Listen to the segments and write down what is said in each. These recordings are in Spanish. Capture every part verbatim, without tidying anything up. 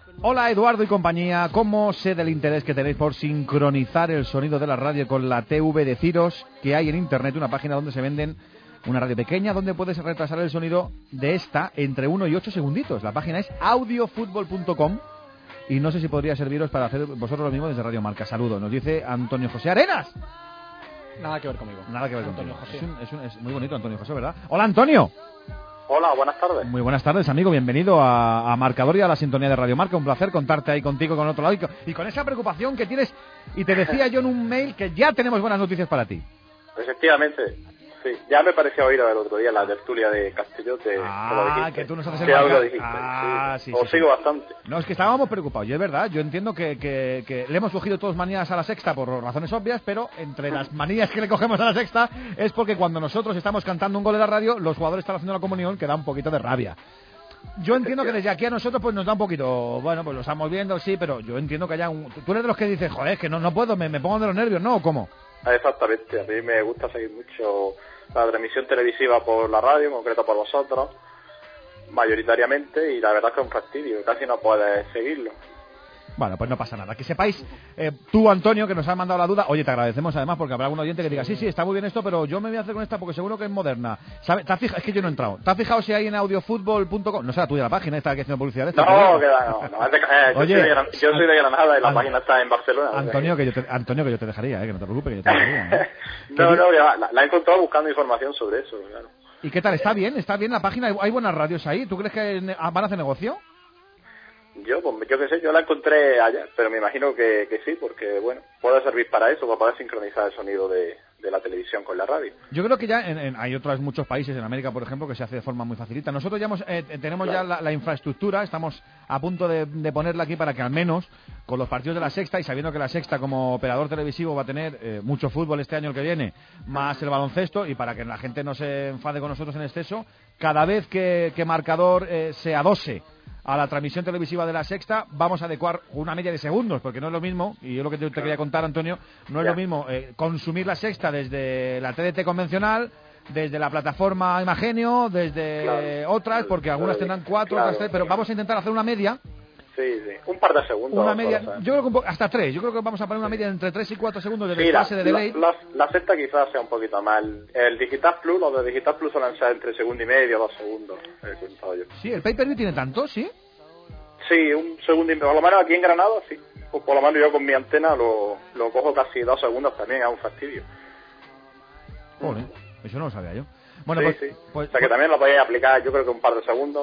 Hola Eduardo y compañía, ¿cómo sé del interés que tenéis por sincronizar el sonido de la radio con la T V? Deciros que hay en internet una página donde se venden una radio pequeña donde puedes retrasar el sonido de esta entre uno y ocho segunditos. La página es audiofutbol punto com y no sé si podría serviros para hacer vosotros lo mismo desde Radio Marca. Saludos, nos dice Antonio José Arenas. Nada que ver conmigo. Nada que ver Antonio contigo. José. Es, un, es, un, es muy bonito Antonio José, ¿verdad? Hola Antonio. Hola, buenas tardes. Muy buenas tardes, amigo. Bienvenido a, a Marcador y a la sintonía de Radio Marca. Un placer contarte ahí contigo con el otro lado y con, y con esa preocupación que tienes. Y te decía yo en un mail que ya tenemos buenas noticias para ti. Efectivamente, sí. Ya me pareció oír el otro día la tertulia de Castellote. Ah, que tú nos haces el que algo marca- dijiste. Ah, sí. sí, Os sí, sigo sí. bastante. No, es que estábamos preocupados. Y es verdad, yo entiendo que, que, que le hemos cogido todos manías a la Sexta por razones obvias, pero entre las manías que le cogemos a la Sexta es porque cuando nosotros estamos cantando un gol en la radio, los jugadores están haciendo la comunión, que da un poquito de rabia. Yo entiendo que desde aquí a nosotros pues nos da un poquito, bueno, pues lo estamos viendo, sí, pero yo entiendo que haya un... Tú eres de los que dices, joder, es que no, no puedo, me, me pongo de los nervios, ¿no? ¿O cómo? Exactamente, a mí me gusta seguir mucho la transmisión televisiva por la radio, en concreto por vosotros, mayoritariamente, y la verdad es que es un fastidio, casi no puedes seguirlo. Bueno, pues no pasa nada. Que sepáis, eh, tú, Antonio, que nos has mandado la duda, oye, te agradecemos además porque habrá algún oyente que diga, sí, sí, está muy bien esto, pero yo me voy a hacer con esta porque seguro que es moderna. ¿Sabe? ¿Te has fijado? Es que yo no he entrado. ¿Te has fijado si hay en audiofutbol punto com? No sé la tuya la página, esta que haciendo publicidad. Esta, No, queda, no, no, es de, eh, yo, Oye, soy de Gran- yo soy de Granada y la An- página está en Barcelona. Antonio, que yo te, Antonio, que yo te dejaría, eh, que no te preocupes, que yo te dejaría. ¿eh? No, no, ya, la, la he encontrado buscando información sobre eso, claro. ¿Y qué tal? ¿Está bien? ¿Está bien la página? ¿Hay, hay buenas radios ahí? ¿Tú crees que ne- van a hacer negocio? Yo, pues yo qué sé, yo la encontré ayer, pero me imagino que, que sí, porque, bueno, puede servir para eso, para poder sincronizar el sonido de, de la televisión con la radio. Yo creo que ya en, en- hay otros muchos países, en América, por ejemplo, que se hace de forma muy facilita. Nosotros ya hemos, eh, tenemos Claro. ya la, la infraestructura, estamos a punto de, de ponerla aquí para que al menos con los partidos de la Sexta y sabiendo que la Sexta como operador televisivo va a tener eh, mucho fútbol este año el que viene, más el baloncesto, y para que la gente no se enfade con nosotros en exceso, cada vez que, que Marcador eh, se adose a la transmisión televisiva de la Sexta, vamos a adecuar una media de segundos, porque no es lo mismo, y yo lo que te, te quería contar, Antonio, no es Ya. lo mismo eh, consumir la Sexta desde la T D T convencional, desde la plataforma Imagenio, desde Claro. otras, porque algunas tendrán cuatro, Claro. otras tres, pero vamos a intentar hacer una media, Sí, sí, un par de segundos. una media, solo, ¿sabes? yo creo que un po- hasta tres, yo creo que vamos a poner una media entre tres y cuatro segundos de Sí, la, clase de delay. la, la, la sexta quizás sea un poquito más. El, el Digital Plus, los de Digital Plus suelen ser entre segundo y medio, dos segundos, he contado yo. Sí, el pay-per-view tiene tanto, ¿sí? Sí, un segundo y medio, por lo menos aquí en Granada, sí. Pues por lo menos yo con mi antena lo, lo cojo casi dos segundos también, es un fastidio. Joder, eso no lo sabía yo. Bueno, sí, pues, sí. pues- o sea que también lo podéis aplicar, yo creo que un par de segundos.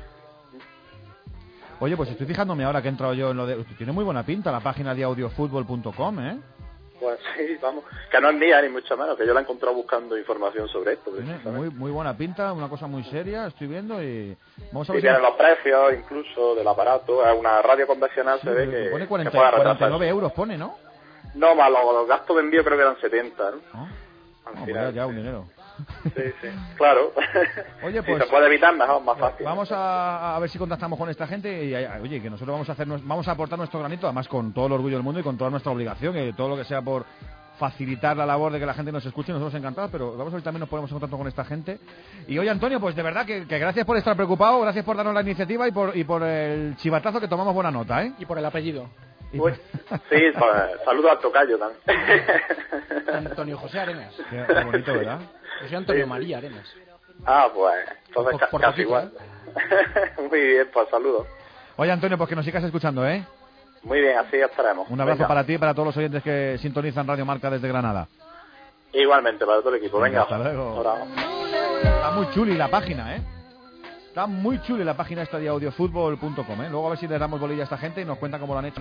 Oye, pues estoy fijándome ahora que he entrado yo en lo de... Tiene muy buena pinta la página de audiofutbol punto com, ¿eh? Pues sí, vamos. Que no es mía ni mucho menos, que yo la he encontrado buscando información sobre esto. Tiene precisamente. muy, muy buena pinta, una cosa muy seria, estoy viendo y... Vamos a Y ver si... vienen los precios incluso del aparato. Es una radio convencional, Sí, se ve pero que, pone que cuarenta, puede retrasar. cuarenta y nueve euros, pone, ¿no? No, más los, los gastos de envío creo que eran setenta, ¿no? ¿No? Al No, pues final, ya, ya sí. un dinero. Sí, sí, claro. Oye, Si pues- se puede evitar, mejor, más fácil. Vamos a, a ver si contactamos con esta gente y, a- oye, que nosotros vamos a hacer, nos- vamos a aportar nuestro granito, además con todo el orgullo del mundo y con toda nuestra obligación, que todo lo que sea por facilitar la labor de que la gente nos escuche, nosotros encantados, pero vamos a ver si también nos ponemos en contacto con esta gente. Y oye, Antonio, pues de verdad que, que gracias por estar preocupado, gracias por darnos la iniciativa y por, y por el chivatazo que tomamos buena nota, ¿eh? Y por el apellido. Y- Uy, sí, pues, saludo al tocayo también. Antonio José Arenas. Qué, qué bonito, ¿verdad? Yo soy Antonio Sí, sí. María Arenas. Ah, pues, entonces Por- ca- por casi poquito, igual. Muy bien, pues saludos. Oye, Antonio, pues que nos sigas escuchando, ¿eh? Muy bien, así estaremos. Un abrazo Venga. para ti y para todos los oyentes que sintonizan Radio Marca desde Granada. Igualmente, para todo el equipo. Venga, Hasta luego. ahora. Está muy chuli la página, ¿eh? Está muy chuli la página esta de audiofutbol punto com, ¿eh? Luego a ver si le damos bolilla a esta gente y nos cuentan cómo lo han hecho.